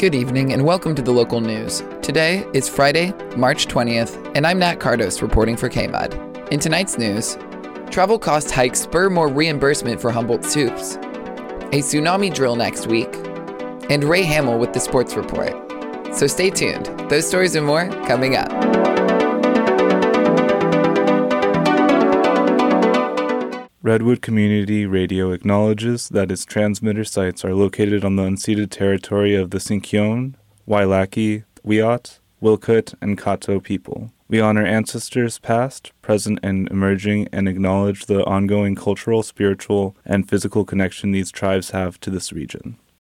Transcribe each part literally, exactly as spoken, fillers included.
Good evening and welcome to the local news. Today is Friday, March twentieth, and I'm Nat Cardos reporting for K M U D. In tonight's news, travel cost hikes spur more reimbursement for Humboldt Soups, a tsunami drill next week, and Ray Hamill with the sports report. So stay tuned. Those stories and more coming up. Redwood Community Radio acknowledges that its transmitter sites are located on the unceded territory of the Sinkyone, Wailaki, Wiyot, Wilkut, and Kato people. We honor ancestors past, present, and emerging, and acknowledge the ongoing cultural, spiritual, and physical connection these tribes have to this region.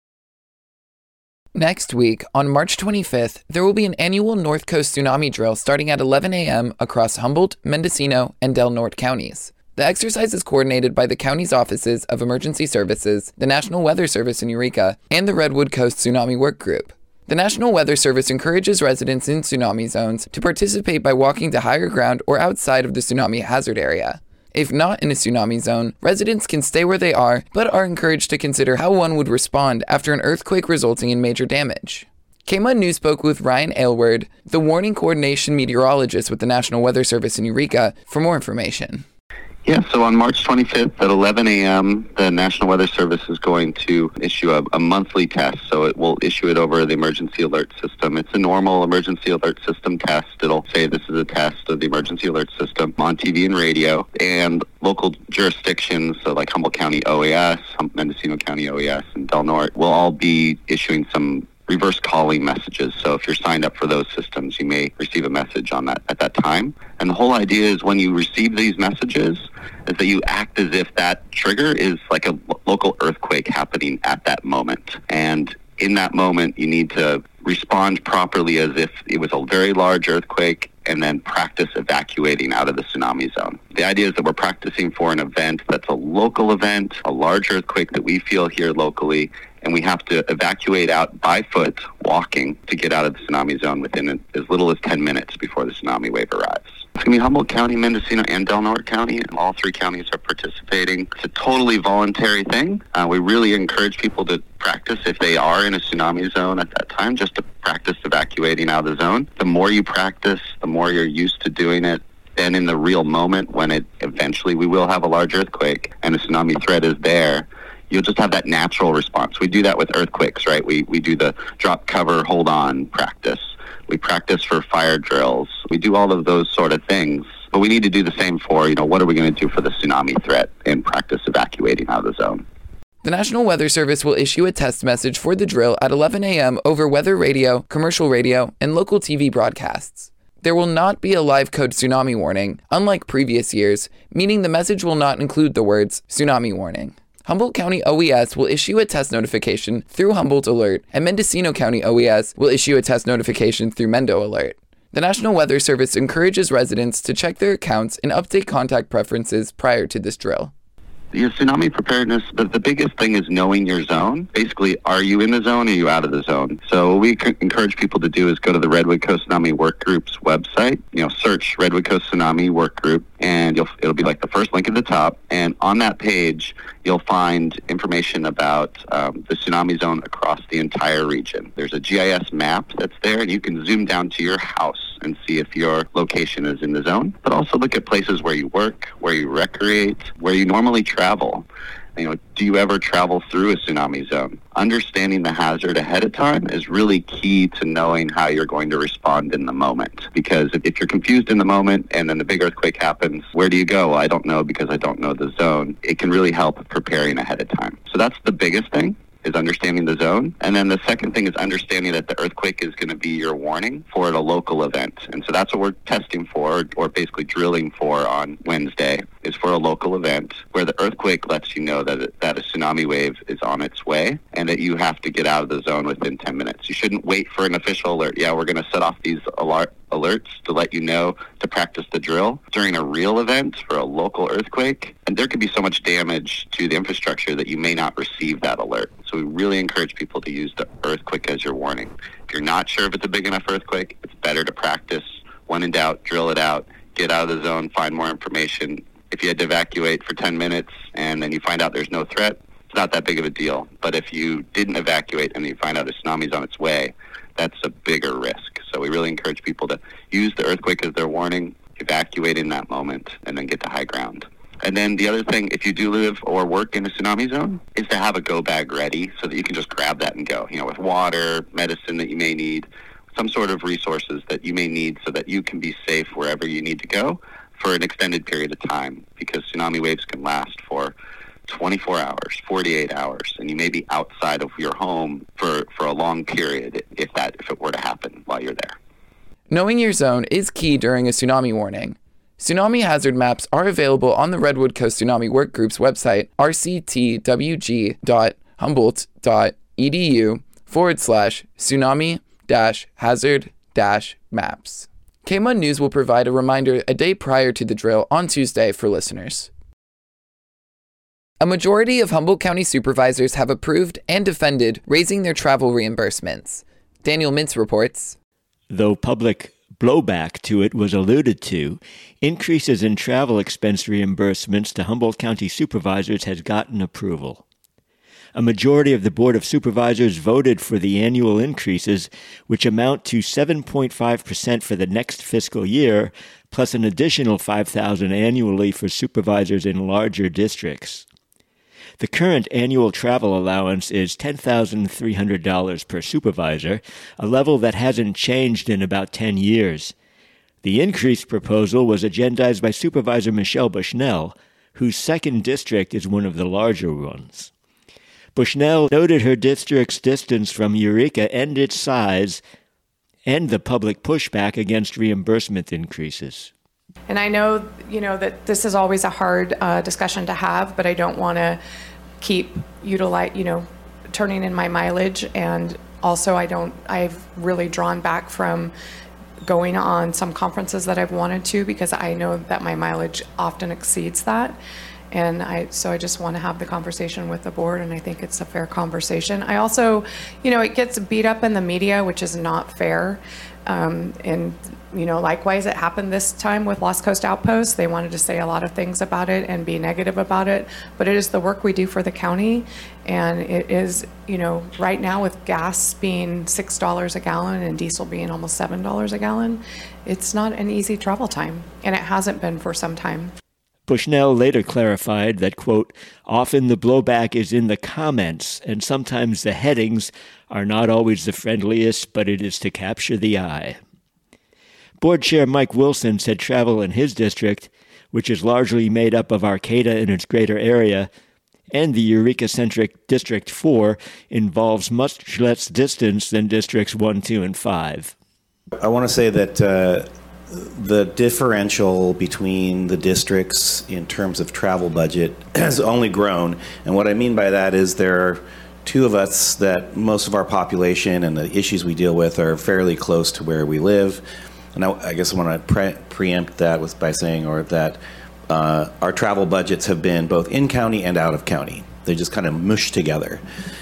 Next week, on March twenty-fifth, there will be an annual North Coast Tsunami Drill starting at eleven a.m. across Humboldt, Mendocino, and Del Norte counties. The exercise is coordinated by the county's Offices of Emergency Services, the National Weather Service in Eureka, and the Redwood Coast Tsunami Work Group. The National Weather Service encourages residents in tsunami zones to participate by walking to higher ground or outside of the tsunami hazard area. If not in a tsunami zone, residents can stay where they are, but are encouraged to consider how one would respond after an earthquake resulting in major damage. K M U D News spoke with Ryan Aylward, the warning coordination meteorologist with the National Weather Service in Eureka, for more information. Yeah, so on March twenty-fifth at eleven a.m., the National Weather Service is going to issue a, a monthly test. So it will issue it over the emergency alert system. It's a normal emergency alert system test. It'll say this is a test of the emergency alert system on T V and radio. And local jurisdictions, so like Humboldt County O A S, Mendocino County O A S, and Del Norte, will all be issuing some reverse calling messages. So if you're signed up for those systems, you may receive a message on that at that time. And the whole idea is when you receive these messages is that you act as if that trigger is like a local earthquake happening at that moment. And in that moment, you need to respond properly as if it was a very large earthquake, and then practice evacuating out of the tsunami zone. The idea is that we're practicing for an event that's a local event, a large earthquake that we feel here locally, and we have to evacuate out by foot, walking, to get out of the tsunami zone within as little as ten minutes before the tsunami wave arrives. It's going to be Humboldt County, Mendocino, and Del Norte County, and all three counties are participating. It's a totally voluntary thing. Uh, we really encourage people to practice if they are in a tsunami zone at that time, just to practice evacuating out of the zone. The more you practice, the more you're used to doing it. Then in the real moment, when it eventually we will have a large earthquake and the tsunami threat is there, you'll just have that natural response. We do that with earthquakes, right? We we do the drop, cover, hold on practice. We practice for fire drills. We do all of those sort of things. But we need to do the same for, you know, what are we going to do for the tsunami threat and practice evacuating out of the zone. The National Weather Service will issue a test message for the drill at eleven a.m. over weather radio, commercial radio, and local T V broadcasts. There will not be a live code tsunami warning, unlike previous years, meaning the message will not include the words tsunami warning. Humboldt County O E S will issue a test notification through Humboldt Alert, and Mendocino County O E S will issue a test notification through Mendo Alert. The National Weather Service encourages residents to check their accounts and update contact preferences prior to this drill. Your tsunami preparedness, the, the biggest thing is knowing your zone. Basically, are you in the zone or are you out of the zone? So what we c- encourage people to do is go to the Redwood Coast Tsunami Work Group's website, you know, search Redwood Coast Tsunami Work Group, and you'll, it'll be like the first link at the top. And on that page, you'll find information about um, the tsunami zone across the entire region. There's a G I S map that's there, and you can zoom down to your house and see if your location is in the zone. But also look at places where you work, where you recreate, where you normally travel. You know, do you ever travel through a tsunami zone? Understanding the hazard ahead of time is really key to knowing how you're going to respond in the moment. Because if, if you're confused in the moment and then the big earthquake happens, where do you go? Well, I don't know because I don't know the zone. It can really help preparing ahead of time. So that's the biggest thing, is understanding the zone. And then the second thing is understanding that the earthquake is going to be your warning for a local event. And so that's what we're testing for, or basically drilling for on Wednesday, is for a local event where the earthquake lets you know that it, that a tsunami wave is on its way and that you have to get out of the zone within ten minutes. You shouldn't wait for an official alert. Yeah, we're going to set off these alert alerts to let you know to practice the drill during a real event for a local earthquake. And there could be so much damage to the infrastructure that you may not receive that alert. So we really encourage people to use the earthquake as your warning. If you're not sure if it's a big enough earthquake, it's better to practice. When in doubt, drill it out, get out of the zone, find more information. If you had to evacuate for ten minutes and then you find out there's no threat, it's not that big of a deal. But if you didn't evacuate and you find out a tsunami's on its way, that's a bigger risk. So we really encourage people to use the earthquake as their warning, evacuate in that moment, and then get to high ground. And then the other thing, if you do live or work in a tsunami zone, is to have a go bag ready so that you can just grab that and go, you know, with water, medicine that you may need, some sort of resources that you may need so that you can be safe wherever you need to go for an extended period of time, because tsunami waves can last for twenty-four hours, forty-eight hours, and you may be outside of your home for, for a long period if that if it were to happen while you're there. Knowing your zone is key during a tsunami warning. Tsunami hazard maps are available on the Redwood Coast Tsunami Workgroup's website, r c t w g dot humboldt dot e d u forward slash tsunami dash hazard dash maps. K M U N News will provide a reminder a day prior to the drill on Tuesday for listeners. A majority of Humboldt County supervisors have approved and defended raising their travel reimbursements. Daniel Mintz reports. Though public blowback to it was alluded to, increases in travel expense reimbursements to Humboldt County supervisors has gotten approval. A majority of the Board of Supervisors voted for the annual increases, which amount to seven point five percent for the next fiscal year, plus an additional five thousand dollars annually for supervisors in larger districts. The current annual travel allowance is ten thousand three hundred dollars per supervisor, a level that hasn't changed in about ten years. The increased proposal was agendized by Supervisor Michelle Bushnell, whose second district is one of the larger ones. Bushnell noted her district's distance from Eureka and its size, and the public pushback against reimbursement increases. And I know, you know, that this is always a hard uh, discussion to have, but I don't want to keep utilize, you know, turning in my mileage. And also I don't, I've really drawn back from going on some conferences that I've wanted to, because I know that my mileage often exceeds that. And I, so I just want to have the conversation with the board, and I think it's a fair conversation. I also, you know, it gets beat up in the media, which is not fair. Um, and, you know, likewise, it happened this time with Lost Coast Outpost. They wanted to say a lot of things about it and be negative about it, but it is the work we do for the county. And it is, you know, right now with gas being six dollars a gallon and diesel being almost seven dollars a gallon, it's not an easy travel time, and it hasn't been for some time. Bushnell later clarified that, quote, often the blowback is in the comments, and sometimes the headings are not always the friendliest, but it is to capture the eye. Board Chair Mike Wilson said travel in his district, which is largely made up of Arcata and its greater area, and the Eureka-centric District four, involves much less distance than Districts one, two, and five. I want to say that uh, the differential between the districts in terms of travel budget has only grown. And what I mean by that is there are two of us that most of our population and the issues we deal with are fairly close to where we live. And I, I guess I want to pre- preempt that with by saying or that uh, our travel budgets have been both in county and out of county. They just kind of mush together.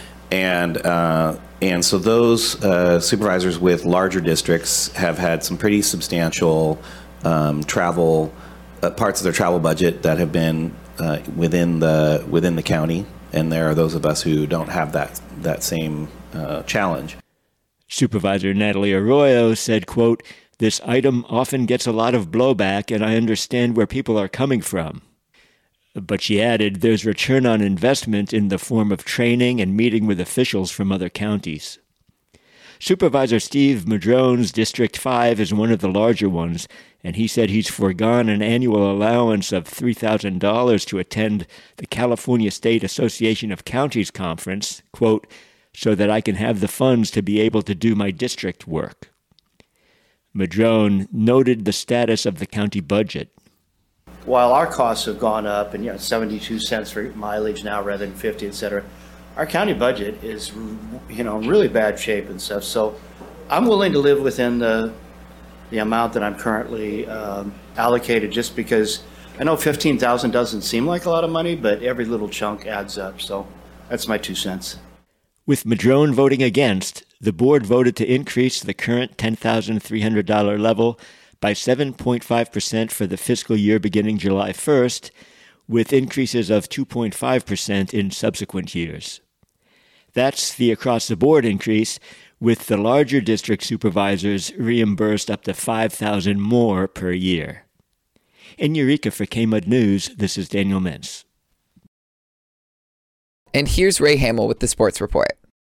And uh, and so those uh, supervisors with larger districts have had some pretty substantial um, travel uh, parts of their travel budget that have been uh, within the within the county, and there are those of us who don't have that that same uh, challenge. Supervisor Natalie Arroyo said, quote, "This item often gets a lot of blowback, and I understand where people are coming from." But she added, there's return on investment in the form of training and meeting with officials from other counties. Supervisor Steve Madrone's District five is one of the larger ones, and he said he's foregone an annual allowance of three thousand dollars to attend the California State Association of Counties conference, quote, so that I can have the funds to be able to do my district work. Madrone noted the status of the county budget. While our costs have gone up, and you know, seventy-two cents for mileage now rather than fifty, et cetera, our county budget is, you know, in really bad shape and stuff. So I'm willing to live within the the amount that I'm currently um, allocated, just because I know fifteen thousand doesn't seem like a lot of money, but every little chunk adds up. So that's my two cents. With Madrone voting against, the board voted to increase the current ten thousand three hundred dollars level by seven point five percent for the fiscal year beginning July first, with increases of two point five percent in subsequent years. That's the across-the-board increase, with the larger district supervisors reimbursed up to five thousand dollars more per year. In Eureka for K M U D News, this is Daniel Mintz. And here's Ray Hamill with the Sports Report.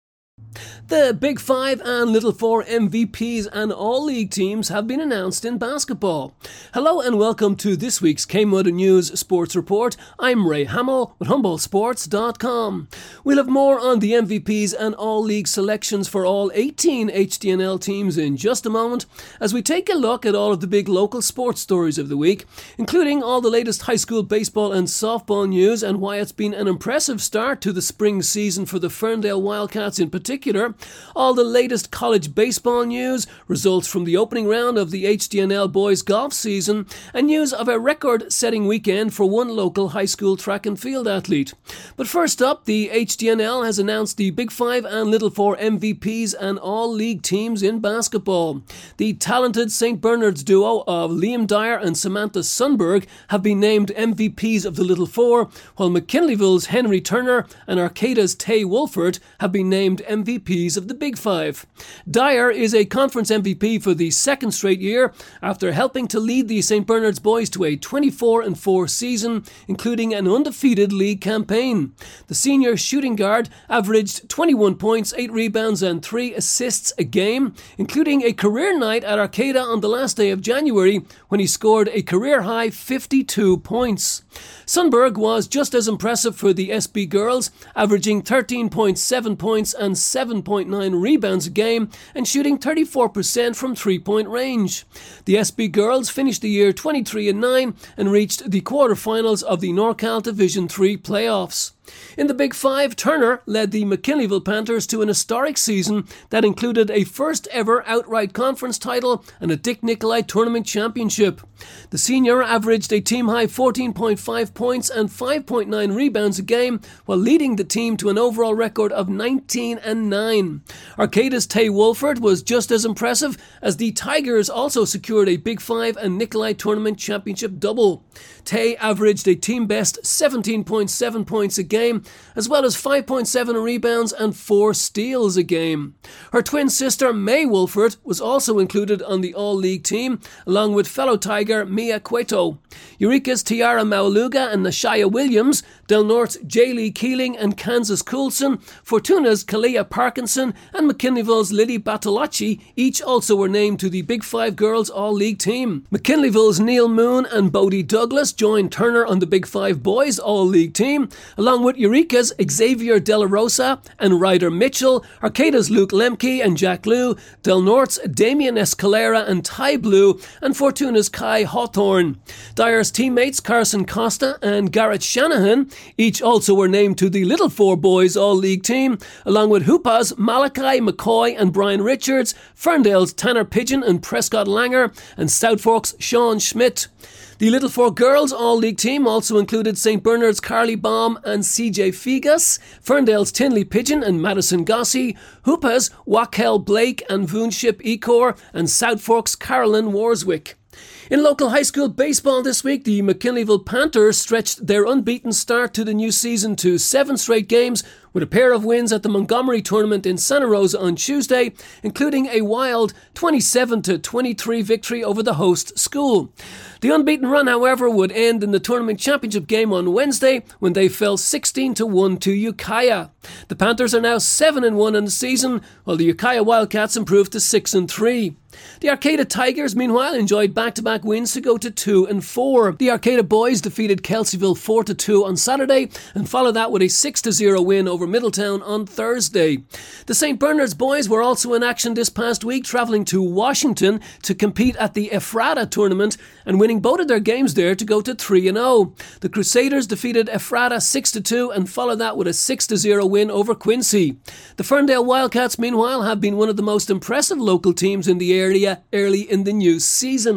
The Big Five and Little Four M V Ps and all-league teams have been announced in basketball. Hello and welcome to this week's K M U D News Sports Report. I'm Ray Hamill with Humboldt Sports dot com. We'll have more on the M V Ps and all-league selections for all eighteen H D N L teams in just a moment, as we take a look at all of the big local sports stories of the week, including all the latest high school baseball and softball news and why it's been an impressive start to the spring season for the Ferndale Wildcats in particular, all the latest college baseball news, results from the opening round of the H D N L boys golf season, and news of a record-setting weekend for one local high school track and field athlete. But first up, the H D N L has announced the Big Five and Little Four M V Ps and all-league teams in basketball. The talented Saint Bernard's duo of Liam Dyer and Samantha Sundberg have been named M V Ps of the Little Four, while McKinleyville's Henry Turner and Arcata's Tay Wolford have been named M V Ps of the Big Five. Dyer is a conference M V P for the second straight year after helping to lead the Saint Bernard's boys to a twenty-four and four season, including an undefeated league campaign. The senior shooting guard averaged twenty-one points, eight rebounds and three assists a game, including a career night at Arcata on the last day of January when he scored a career-high fifty-two points. Sundberg was just as impressive for the S B girls, averaging thirteen point seven points and seven point nine rebounds a game and shooting thirty-four percent from three-point range. The S B girls finished the year twenty-three and nine and reached the quarterfinals of the NorCal Division three playoffs. In the Big Five, Turner led the McKinleyville Panthers to an historic season that included a first-ever outright conference title and a Dick Nicolai Tournament Championship. The senior averaged a team-high fourteen point five points and five point nine rebounds a game, while leading the team to an overall record of nineteen and nine. Arcata's Tay Wolford was just as impressive, as the Tigers also secured a Big Five and Nicolai Tournament Championship double. Tay averaged a team-best seventeen point seven points a game, as well as five point seven rebounds and four steals a game. Her twin sister May Wolford was also included on the all-league team, along with fellow Tiger Mia Cueto. Eureka's Tiara Mauluga and Nashaya Williams, Del Norte's Jaylee Keeling and Kansas Coulson, Fortuna's Kalia Parkinson and McKinleyville's Lily Batolacci each also were named to the Big Five girls all-league team. McKinleyville's Neil Moon and Bodie Douglas joined Turner on the Big Five boys all-league team, along with Eureka's Xavier De La Rosa and Ryder Mitchell, Arcata's Luke Lemke and Jack Liu, Del Norte's Damian Escalera and Ty Blue, and Fortuna's Kai Hawthorne. Dyer's teammates Carson Costa and Garrett Shanahan each also were named to the Little Four boys all-league team, along with Hoopa's Malachi McCoy and Brian Richards, Ferndale's Tanner Pigeon and Prescott Langer, and South Fork's Sean Schmidt. The Little Four girls all-league team also included Saint Bernard's Carly Baum and C J Figas, Ferndale's Tinley Pigeon and Madison Gossie, Hoopa's Wakel Blake and Voonship Ecor, and South Fork's Carolyn Warswick. In local high school baseball this week, the McKinleyville Panthers stretched their unbeaten start to the new season to seven straight games, with a pair of wins at the Montgomery tournament in Santa Rosa on Tuesday, including a wild twenty-seven to twenty-three victory over the host school. The unbeaten run, however, would end in the tournament championship game on Wednesday when they fell sixteen to one to Ukiah. The Panthers are now seven and one in the season, while the Ukiah Wildcats improved to six and three. The Arcata Tigers, meanwhile, enjoyed back-to-back wins to go to two and four. The Arcata boys defeated Kelseyville four to two on Saturday and followed that with a six to zero win over Middletown on Thursday. The Saint Bernard's boys were also in action this past week, travelling to Washington to compete at the Ephrata tournament and winning both of their games there to go to three and oh. The Crusaders defeated Ephrata six to two and followed that with a six to zero win over Quincy. The Ferndale Wildcats, meanwhile, have been one of the most impressive local teams in the area early in the new season.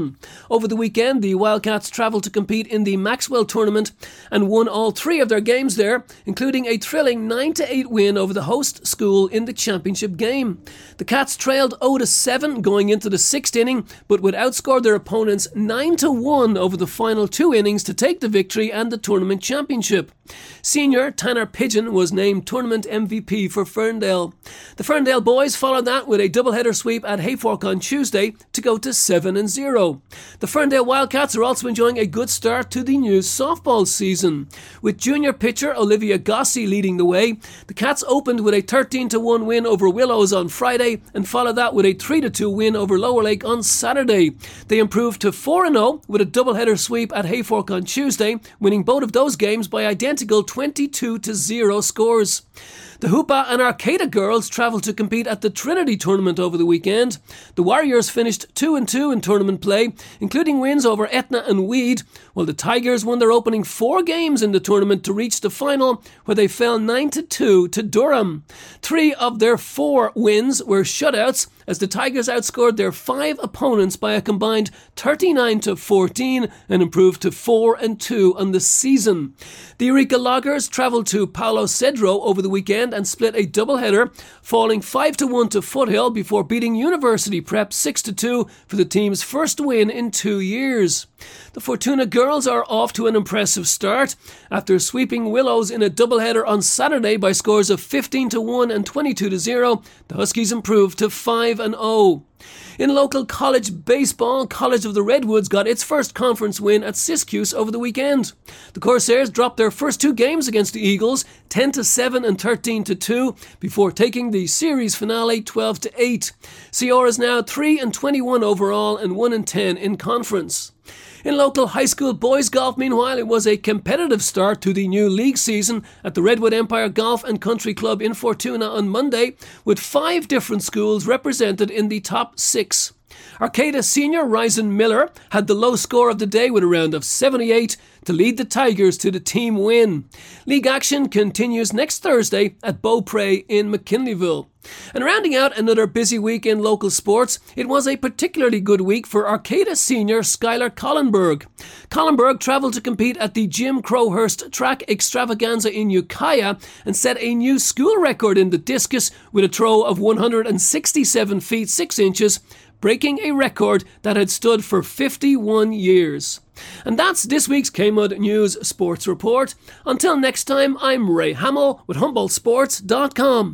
Over the weekend, the Wildcats travelled to compete in the Maxwell tournament and won all three of their games there, including a thrilling nine to eight win over the host school in the championship game. The Cats trailed oh to seven going into the sixth inning, but would outscore their opponents nine to one over the final two innings to take the victory and the tournament championship. Senior Tanner Pigeon was named tournament M V P for Ferndale. The Ferndale boys followed that with a doubleheader sweep at Hayfork on Tuesday to go to seven and zero. The Ferndale Wildcats are also enjoying a good start to the new softball season. With junior pitcher Olivia Gossi leading the way, the Cats opened with a thirteen to one win over Willows on Friday and followed that with a three to two win over Lower Lake on Saturday. They improved to four and oh with a doubleheader sweep at Hayfork on Tuesday, winning both of those games by identical twenty-two to zero scores. The Hoopa and Arcata girls travelled to compete at the Trinity tournament over the weekend. The Warriors finished two and two in tournament play, including wins over Etna and Weed, while the Tigers won their opening four games in the tournament to reach the final, where they fell nine to two to Durham. Three of their four wins were shutouts, as the Tigers outscored their five opponents by a combined thirty-nine to fourteen and improved to four and two on the season. The Eureka Loggers travelled to Paulo Cedro over the weekend and split a doubleheader, falling five to one to Foothill before beating University Prep six to two for the team's first win in two years. The Fortuna girls are off to an impressive start. After sweeping Willows in a doubleheader on Saturday by scores of fifteen to one and twenty-two to zero, the Huskies improved to five and oh. In local college baseball, College of the Redwoods got its first conference win at Siskiyou over the weekend. The Corsairs dropped their first two games against the Eagles, ten to seven and thirteen to two, before taking the series finale twelve to eight. Ciora is now three and twenty-one overall and one and ten in conference. In local high school boys golf, meanwhile, it was a competitive start to the new league season at the Redwood Empire Golf and Country Club in Fortuna on Monday, with five different schools represented in the top six. Arcata senior Ryzen Miller had the low score of the day with a round of seventy-eight to lead the Tigers to the team win. League action continues next Thursday at Beaupre in McKinleyville. And rounding out another busy week in local sports, it was a particularly good week for Arcata senior Skylar Collenberg. Collenberg travelled to compete at the Jim Crowhurst Track Extravaganza in Ukiah and set a new school record in the discus with a throw of one hundred sixty-seven feet six inches, breaking a record that had stood for fifty-one years. And that's this week's K M U D News Sports Report. Until next time, I'm Ray Hamill with Humboldt Sports dot com.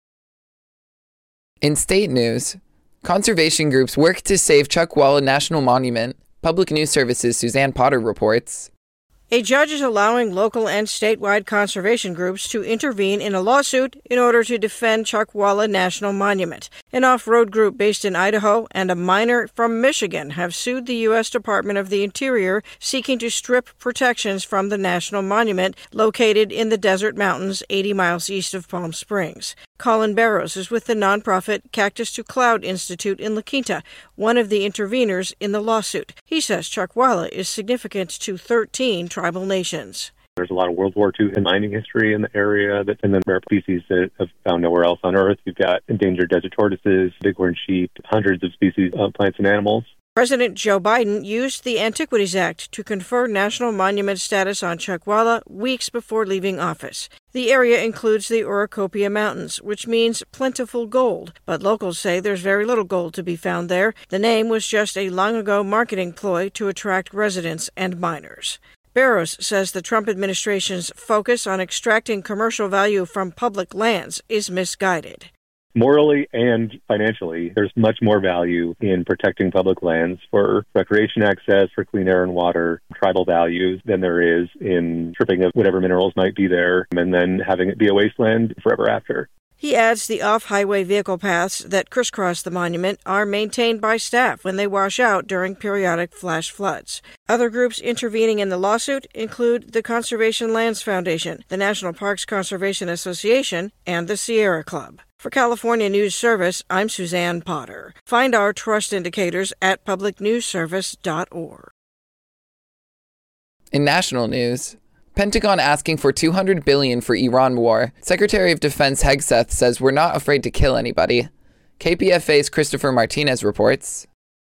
In state news, conservation groups work to save Chuckwalla National Monument. Public News Service's Suzanne Potter reports. A judge is allowing local and statewide conservation groups to intervene in a lawsuit in order to defend Chuckwalla National Monument. An off-road group based in Idaho and a miner from Michigan have sued the U S Department of the Interior, seeking to strip protections from the national monument located in the Desert Mountains eighty miles east of Palm Springs. Colin Barrows is with the nonprofit Cactus to Cloud Institute in La Quinta, one of the interveners in the lawsuit. He says Chuckwalla is significant to thirteen tribal nations. There's a lot of World War Two mining history in the area, that, and then rare species that have found nowhere else on Earth. You've got endangered desert tortoises, bighorn sheep, hundreds of species of plants and animals. President Joe Biden used the Antiquities Act to confer national monument status on Chuckwalla weeks before leaving office. The area includes the Oricopia Mountains, which means plentiful gold, but locals say there's very little gold to be found there. The name was just a long-ago marketing ploy to attract residents and miners. Barrows says the Trump administration's focus on extracting commercial value from public lands is misguided. Morally and financially, there's much more value in protecting public lands for recreation access, for clean air and water, tribal values, than there is in stripping of whatever minerals might be there and then having it be a wasteland forever after. He adds the off-highway vehicle paths that crisscross the monument are maintained by staff when they wash out during periodic flash floods. Other groups intervening in the lawsuit include the Conservation Lands Foundation, the National Parks Conservation Association, and the Sierra Club. For California News Service, I'm Suzanne Potter. Find our trust indicators at public news service dot org. In national news, Pentagon asking for two hundred billion dollars for Iran war. Secretary of Defense Hegseth says we're not afraid to kill anybody. K P F A's Christopher Martinez reports.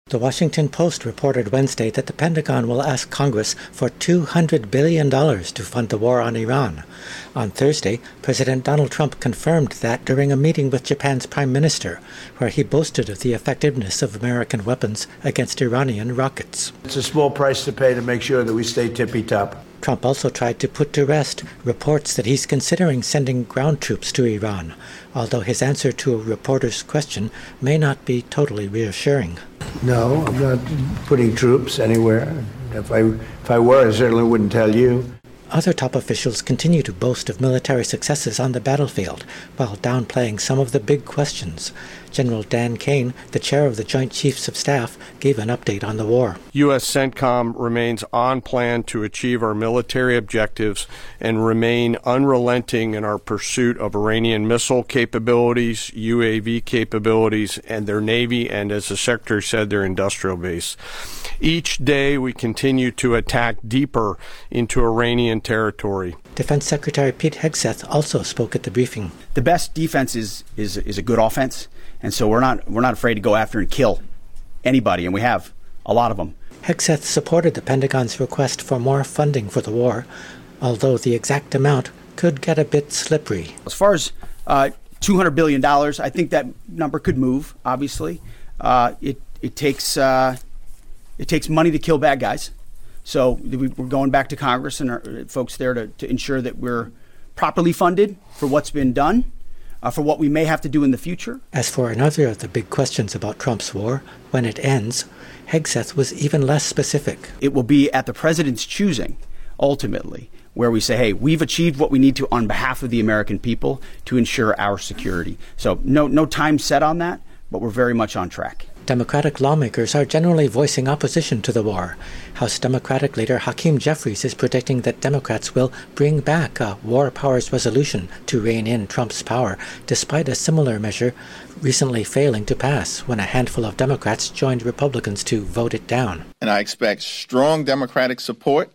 The Washington Post reported Wednesday that the Pentagon will ask Congress for two hundred billion dollars to fund the war on Iran. On Thursday, President Donald Trump confirmed that during a meeting with Japan's Prime Minister, where he boasted of the effectiveness of American weapons against Iranian rockets. It's a small price to pay to make sure that we stay tippy-top. Trump also tried to put to rest reports that he's considering sending ground troops to Iran, although his answer to a reporter's question may not be totally reassuring. No, I'm not putting troops anywhere. If I, if I were, I certainly wouldn't tell you. Other top officials continue to boast of military successes on the battlefield, while downplaying some of the big questions. General Dan Kane, the chair of the Joint Chiefs of Staff, gave an update on the war. U S CENTCOM remains on plan to achieve our military objectives and remain unrelenting in our pursuit of Iranian missile capabilities, U A V capabilities, and their Navy, and as the Secretary said, their industrial base. Each day we continue to attack deeper into Iranian territory. Defense Secretary Pete Hegseth also spoke at the briefing. The best defense is, is, is a good offense. And so we're not we're not afraid to go after and kill anybody, and we have a lot of them. Hegseth supported the Pentagon's request for more funding for the war, although the exact amount could get a bit slippery. As far as uh, two hundred billion dollars, I think that number could move, obviously. Uh, it, it, takes, uh, it takes money to kill bad guys. So we're going back to Congress and our folks there to, to ensure that we're properly funded for what's been done. Uh, for what we may have to do in the future. As for another of the big questions about Trump's war, when it ends, Hegseth was even less specific. It will be at the president's choosing, ultimately, where we say, hey, we've achieved what we need to on behalf of the American people to ensure our security. So no, no time set on that, but we're very much on track. Democratic lawmakers are generally voicing opposition to the war. House Democratic leader Hakeem Jeffries is predicting that Democrats will bring back a war powers resolution to rein in Trump's power, despite a similar measure recently failing to pass when a handful of Democrats joined Republicans to vote it down. And I expect strong Democratic support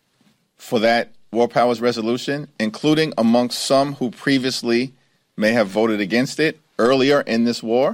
for that war powers resolution, including amongst some who previously may have voted against it earlier in this war.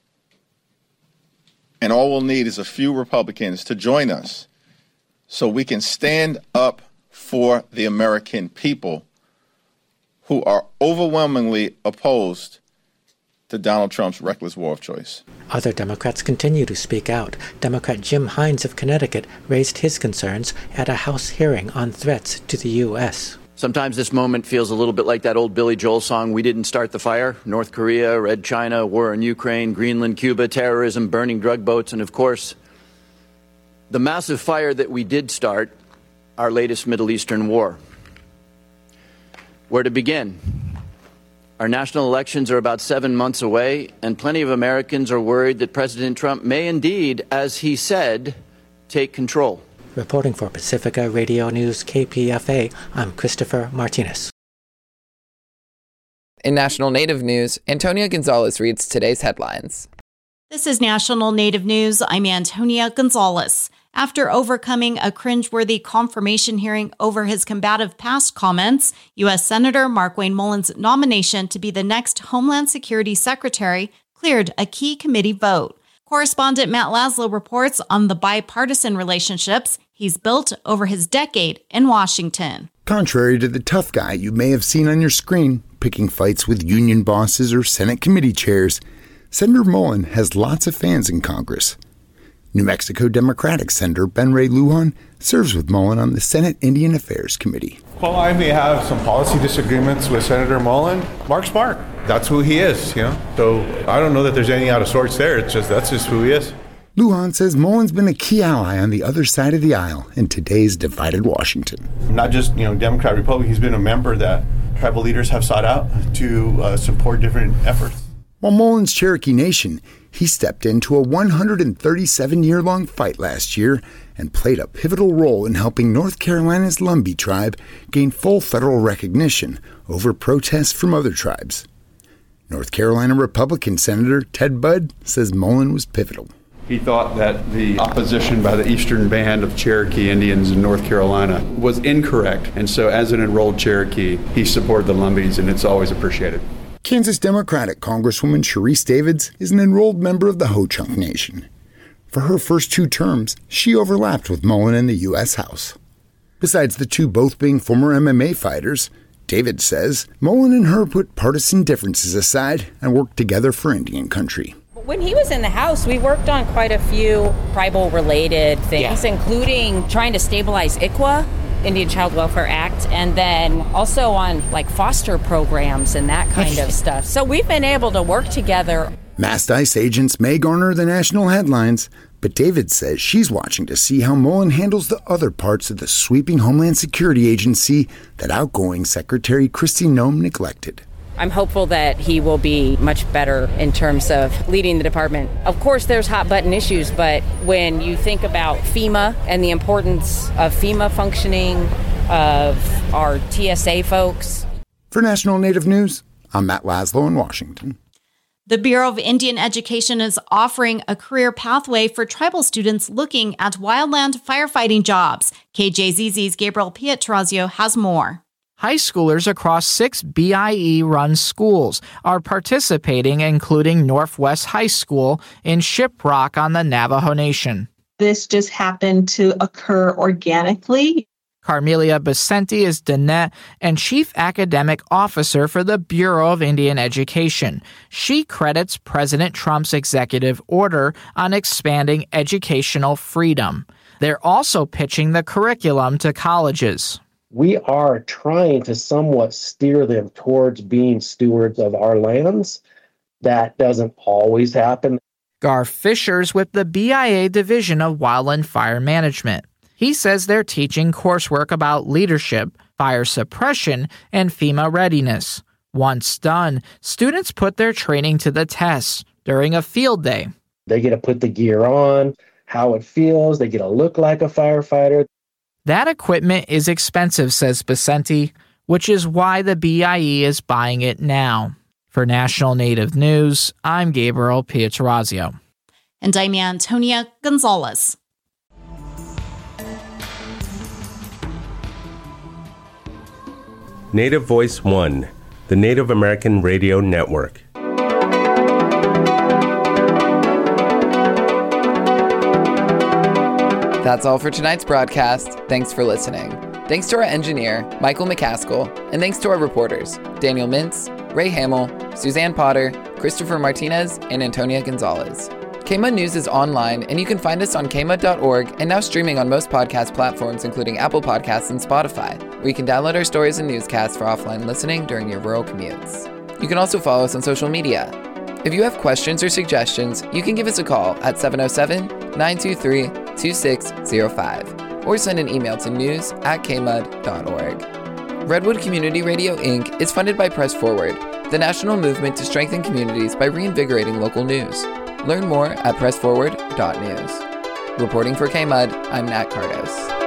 And all we'll need is a few Republicans to join us so we can stand up for the American people who are overwhelmingly opposed to Donald Trump's reckless war of choice. Other Democrats continue to speak out. Democrat Jim Hines of Connecticut raised his concerns at a House hearing on threats to the U S Sometimes this moment feels a little bit like that old Billy Joel song, We Didn't Start the Fire. North Korea, Red China, war in Ukraine, Greenland, Cuba, terrorism, burning drug boats, and of course, the massive fire that we did start, our latest Middle Eastern war. Where to begin? Our national elections are about seven months away, and plenty of Americans are worried that President Trump may indeed, as he said, take control. Reporting for Pacifica Radio News K P F A, I'm Christopher Martinez. In National Native News, Antonia Gonzalez reads today's headlines. This is National Native News. I'm Antonia Gonzalez. After overcoming a cringeworthy confirmation hearing over his combative past comments, U S Senator Markwayne Mullin's nomination to be the next Homeland Security Secretary cleared a key committee vote. Correspondent Matt Laszlo reports on the bipartisan relationships he's built over his decade in Washington. Contrary to the tough guy you may have seen on your screen, picking fights with union bosses or Senate committee chairs, Senator Mullin has lots of fans in Congress. New Mexico Democratic Senator Ben Ray Lujan serves with Mullin on the Senate Indian Affairs Committee. While I may have some policy disagreements with Senator Mullin, Mark's Mark. That's who he is, you know. So I don't know that there's anything out of sorts there. It's just that's just who he is. Lujan says Mullin's been a key ally on the other side of the aisle in today's divided Washington. Not just, you know, Democrat, Republican. He's been a member that tribal leaders have sought out to uh, support different efforts. While Mullin's Cherokee Nation, he stepped into a one hundred thirty-seven year long fight last year and played a pivotal role in helping North Carolina's Lumbee tribe gain full federal recognition over protests from other tribes. North Carolina Republican Senator Ted Budd says Mullin was pivotal. He thought that the opposition by the Eastern Band of Cherokee Indians in North Carolina was incorrect, and so as an enrolled Cherokee, he supported the Lumbees, and it's always appreciated. Kansas Democratic Congresswoman Sharice Davids is an enrolled member of the Ho-Chunk Nation. For her first two terms, she overlapped with Mullen in the U S House. Besides the two both being former M M A fighters, David says Mullen and her put partisan differences aside and worked together for Indian country. When he was in the House, we worked on quite a few tribal-related things, yeah. including trying to stabilize I C W A, Indian Child Welfare Act, and then also on like foster programs and that kind of stuff. So we've been able to work together. Masked ICE agents may garner the national headlines, but David says she's watching to see how Mullen handles the other parts of the sweeping Homeland Security Agency that outgoing Secretary Kristi Noem neglected. I'm hopeful that he will be much better in terms of leading the department. Of course, there's hot button issues, but when you think about FEMA and the importance of FEMA functioning, of our T S A folks. For National Native News, I'm Matt Laszlo in Washington. The Bureau of Indian Education is offering a career pathway for tribal students looking at wildland firefighting jobs. K J Z Z's Gabriel Pietrozio has more. High schoolers across six B I E-run schools are participating, including Northwest High School in Shiprock on the Navajo Nation. This just happened to occur organically. Carmelia Becenti is Danette and Chief Academic Officer for the Bureau of Indian Education. She credits President Trump's executive order on expanding educational freedom. They're also pitching the curriculum to colleges. We are trying to somewhat steer them towards being stewards of our lands. That doesn't always happen. Gar Fishers with the B I A Division of Wildland Fire Management. He says they're teaching coursework about leadership, fire suppression, and FEMA readiness. Once done, students put their training to the test during a field day. They get to put the gear on, how it feels, they get to look like a firefighter. That equipment is expensive, says Becenti, which is why the B I E is buying it now. For National Native News, I'm Gabriel Pietrozio. And I'm Antonia Gonzalez. Native Voice One, the Native American Radio Network. That's all for tonight's broadcast. Thanks for listening. Thanks to our engineer, Michael McCaskill, and thanks to our reporters, Daniel Mintz, Ray Hamill, Suzanne Potter, Christopher Martinez, and Antonia Gonzalez. K M U D News is online, and you can find us on K M U D dot org and now streaming on most podcast platforms, including Apple Podcasts and Spotify, where you can download our stories and newscasts for offline listening during your rural commutes. You can also follow us on social media. If you have questions or suggestions, you can give us a call at seven oh seven, nine two three, two six oh five or send an email to news at k m u d dot org. Redwood Community Radio, Incorporated is funded by Press Forward, the national movement to strengthen communities by reinvigorating local news. Learn more at press forward dot news. Reporting for K M U D, I'm Nat Cardos.